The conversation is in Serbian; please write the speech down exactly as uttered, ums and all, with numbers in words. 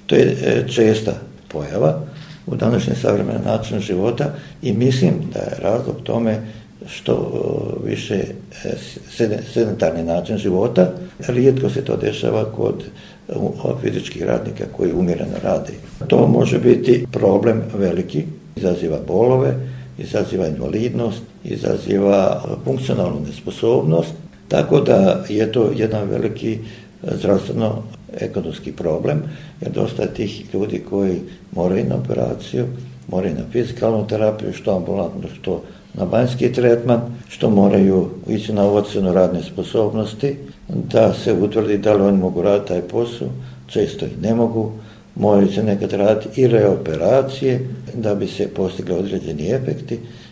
To je česta pojava u današnjem savremenom načinu života i mislim da je razlog tome što više sedentarni način života. Rijetko se to dešava kod fizičkih radnika koji umjereno rade. To može biti problem veliki, izaziva bolove, izaziva invalidnost, izaziva funkcionalnu nesposobnost, tako da je to jedan veliki zdravstveno-ekonomski problem, jer dosta tih ljudi koji moraju na operaciju, moraju na fizikalnu terapiju, što ambulantno, što na banjski tretman, što moraju ići na ocjenu radne sposobnosti, da se utvrdi da li oni mogu raditi taj posao, često i ne mogu, moraju se nekad raditi i reoperacije da bi se postigli određeni efekti.